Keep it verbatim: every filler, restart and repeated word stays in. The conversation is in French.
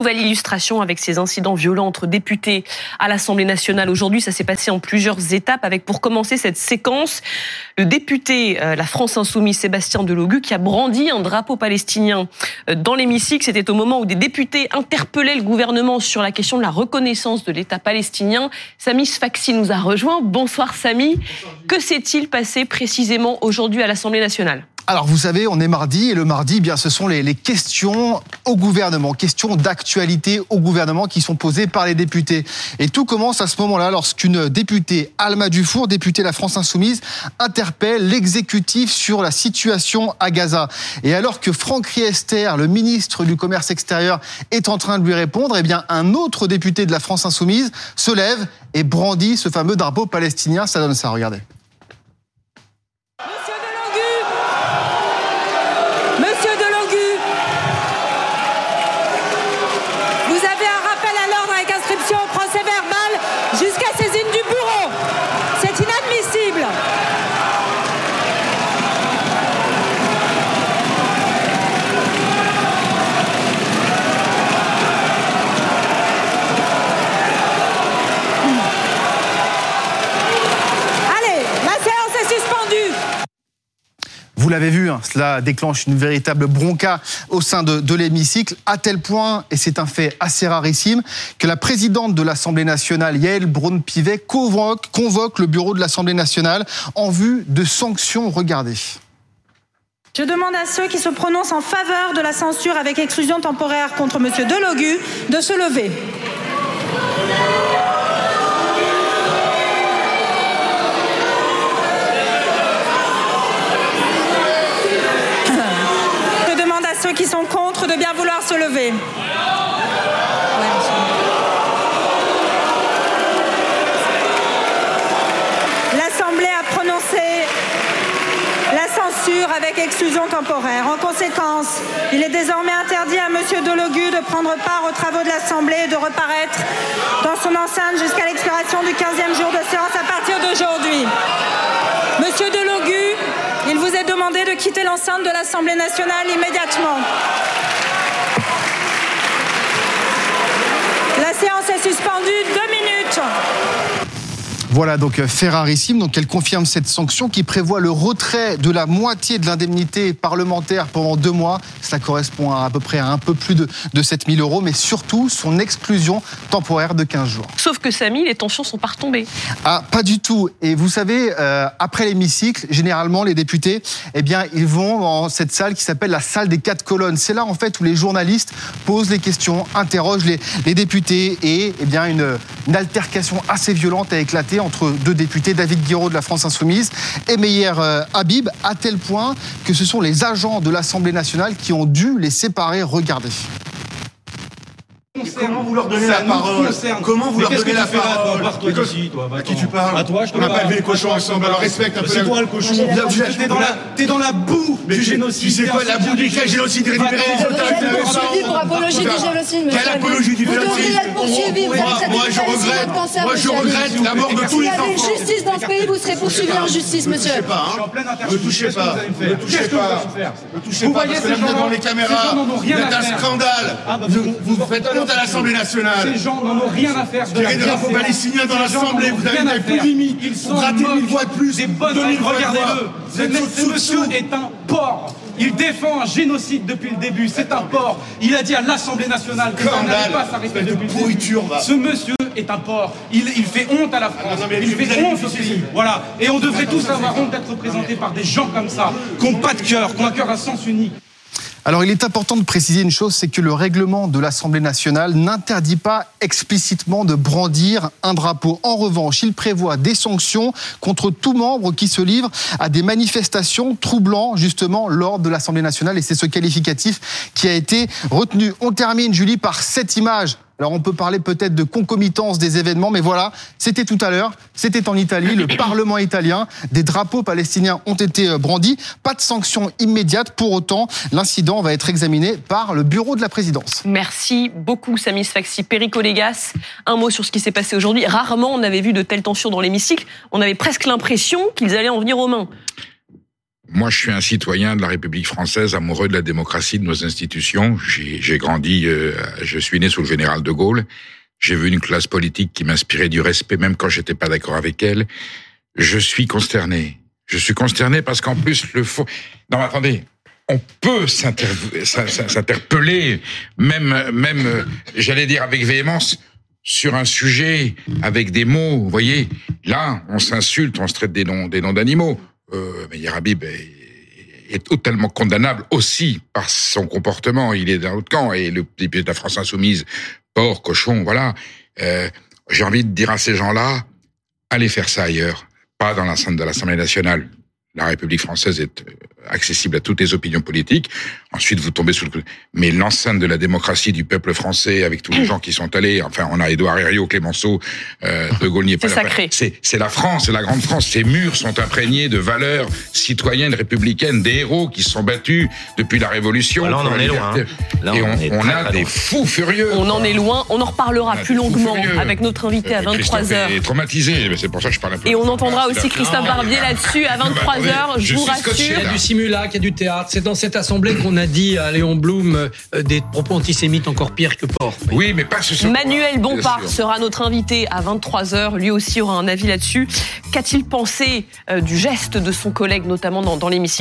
nouvelle illustration avec ces incidents violents entre députés à l'Assemblée nationale. Aujourd'hui, ça s'est passé en plusieurs étapes avec, pour commencer cette séquence, le député euh, La France Insoumise, Sébastien Delogu, qui a brandi un drapeau palestinien euh, dans l'hémicycle. C'était au moment où des députés interpellaient le gouvernement sur la question de la reconnaissance de l'État palestinien. Sami Sfaxi nous a rejoint. Bonsoir Sami. Que s'est-il passé précisément aujourd'hui à l'Assemblée nationale ? Alors vous savez, on est mardi et le mardi, eh bien ce sont les, les questions au gouvernement, questions d'actualité au gouvernement qui sont posées par les députés. Et tout commence à ce moment-là lorsqu'une députée, Alma Dufour, députée La France Insoumise, interpelle l'exécutif sur la situation à Gaza. Et alors que Franck Riester, le ministre du Commerce extérieur, est en train de lui répondre, eh bien un autre député de La France Insoumise se lève et brandit ce fameux drapeau palestinien. Ça donne ça, regardez. Jusqu'à saisine du bureau. C'est inadmissible. Allez, la séance est suspendue. Vous l'avez vu, hein, cela déclenche une véritable bronca au sein de, de l'hémicycle, à tel point, et c'est un fait assez rarissime, que la présidente de l'Assemblée nationale, Yaël Braun-Pivet, convoque, convoque le bureau de l'Assemblée nationale en vue de sanctions. Regardez. Je demande à ceux qui se prononcent en faveur de la censure avec exclusion temporaire contre M. Delogu de se lever. Ceux qui sont contre de bien vouloir se lever. L'Assemblée a prononcé la censure avec exclusion temporaire. En conséquence, il est désormais interdit à M. Delogu de prendre part aux travaux de l'Assemblée et de reparaître dans son enceinte jusqu'à l'expiration du quinzième jour de séance à partir d'aujourd'hui. M. Delogu, il vous est demandé de quitter l'enceinte de l'Assemblée nationale immédiatement. La séance est suspendue. Deux minutes. Voilà donc fait rarissime, donc elle confirme cette sanction qui prévoit le retrait de la moitié de l'indemnité parlementaire pendant deux mois. Cela correspond à à peu près à un peu plus de, de sept mille euros, mais surtout son exclusion temporaire de quinze jours. Sauf que Samy, les tensions sont pas retombées. Ah, pas du tout. Et vous savez, euh, après l'hémicycle, généralement les députés, eh bien, ils vont dans cette salle qui s'appelle la salle des quatre colonnes. C'est là en fait où les journalistes posent les questions, interrogent les, les députés et eh bien une, une altercation assez violente a éclaté entre deux députés, David Guiraud de La France Insoumise et Meyer Habib, à tel point que ce sont les agents de l'Assemblée nationale qui ont dû les séparer. Regardez. Comment vous leur donnez la parole ? Comment vous leur donnez la parole ? À qui tu parles ? À toi, je te parle. On n'a pas élevé les cochons ensemble, alors respecte un peu. C'est toi le cochon. T'es dans la, t'es dans la boue du génocide. Tu sais quoi, la boue du génocide récupérer les otages. Vous êtes poursuivi pour apologie du génocide, monsieur. Quelle apologie du génocide ? Vous devriez être poursuivi. Moi, je regrette, moi, je regrette la mort de tous les enfants. S'il y avait une justice dans ce pays, vous serez poursuivi en justice, monsieur. Ne touchez pas, ne touchez pas, ne touchez pas, parce que là, vous êtes devant les caméras. Vous êtes un scandale. Vous faites honte à l'Assemblée nationale. Ces gens n'en ont rien à faire de la Tirez des drapeaux palestiniens dans l'Assemblée, vous avez plus de limites. Ils sont Vous ratez mille fois de plus. Des bonnes deux mille fois de regardez-le. Vous êtes Ce monsieur est un porc. Il défend un génocide depuis le début. C'est un porc. Il a dit à l'Assemblée nationale que ça n'allait pas s'arrêter depuis le début. Ce monsieur est un porc. Il, il fait honte à la France. Non, non, il fait honte au pays. Voilà. Et on devrait tous avoir honte d'être représentés par des gens comme ça, qui n'ont pas de cœur, qui ont un cœur à sens unique. Alors il est important de préciser une chose, c'est que le règlement de l'Assemblée nationale n'interdit pas explicitement de brandir un drapeau. En revanche, il prévoit des sanctions contre tout membre qui se livre à des manifestations troublant justement l'ordre de l'Assemblée nationale, et c'est ce qualificatif qui a été retenu. On termine, Julie, par cette image. Alors on peut parler peut-être de concomitance des événements, mais voilà, c'était tout à l'heure, c'était en Italie, le Parlement italien, des drapeaux palestiniens ont été brandis, pas de sanctions immédiates, pour autant l'incident va être examiné par le bureau de la présidence. Merci beaucoup Sami Sfaxi. Perico Légas, un mot sur ce qui s'est passé aujourd'hui. Rarement on avait vu de telles tensions dans l'hémicycle, on avait presque l'impression qu'ils allaient en venir aux mains. moi, je suis un citoyen de la République française, amoureux de la démocratie, de nos institutions. J'ai, j'ai grandi, euh, je suis né sous le général de Gaulle. J'ai vu une classe politique qui m'inspirait du respect, même quand j'étais pas d'accord avec elle. Je suis consterné. Je suis consterné parce qu'en plus, le faux... Non, attendez. On peut s'inter... s'interpeller, même, même, j'allais dire avec véhémence, sur un sujet, avec des mots. Vous voyez, là, on s'insulte, on se traite des noms, des noms d'animaux. Euh, mais Yarhabib est, est totalement condamnable aussi par son comportement. Il est dans l'autre camp. Et le député de la France Insoumise, porc, cochon, voilà. Euh, j'ai envie de dire à ces gens-là, allez faire ça ailleurs, pas dans l'enceinte de l'Assemblée nationale. La République française est accessible à toutes les opinions politiques. Ensuite, vous tombez sous le... Mais l'enceinte de la démocratie du peuple français, avec tous les gens qui sont allés, enfin, on a Édouard Herriot, Clémenceau, euh, De Gaulle n'y est pas. C'est sacré. C'est, c'est la France, c'est la grande France. Ces murs sont imprégnés de valeurs citoyennes, républicaines, des héros qui se sont battus depuis la Révolution. Là, on en est loin. Hein. Là, Et on, on, est on très, a très des loin. fous furieux. On en est loin. On en reparlera On a plus des fous longuement furieux. avec notre invité à Euh, vingt-trois heures. Christophe est traumatisé, c'est pour ça que je parle un peu. Et on entendra Ah, aussi c'est Christophe la- Barbier là-dessus à vingt-trois heures. Je Je vous suis scotché, rassure. Il y a du simulacre, il y a du théâtre. C'est dans cette assemblée qu'on a dit à Léon Blum euh, des propos antisémites encore pires que porc. Oui, mais pas ce soir. Manuel Bompard Bien sûr. sera notre invité à vingt-trois heures. Lui aussi aura un avis là-dessus. Qu'a-t-il pensé euh, du geste de son collègue, notamment dans, dans l'hémicycle ?